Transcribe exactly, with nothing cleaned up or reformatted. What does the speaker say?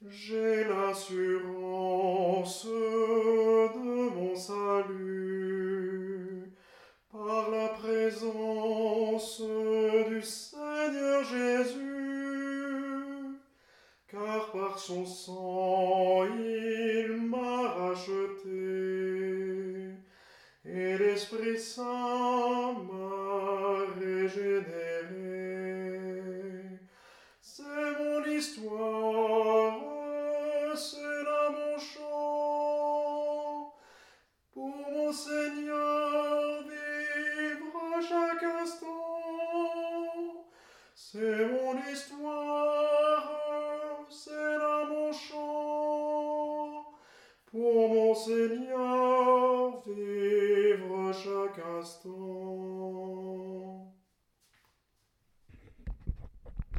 J'ai l'assurance de mon salut par la présence du Seigneur Jésus, car par son sang il m'a racheté et l'Esprit Saint m'a régénéré. C'est mon histoire, c'est là mon chant, pour mon Seigneur vivre à chaque instant. C'est mon histoire, c'est là mon chant, pour mon Seigneur vivre à chaque instant.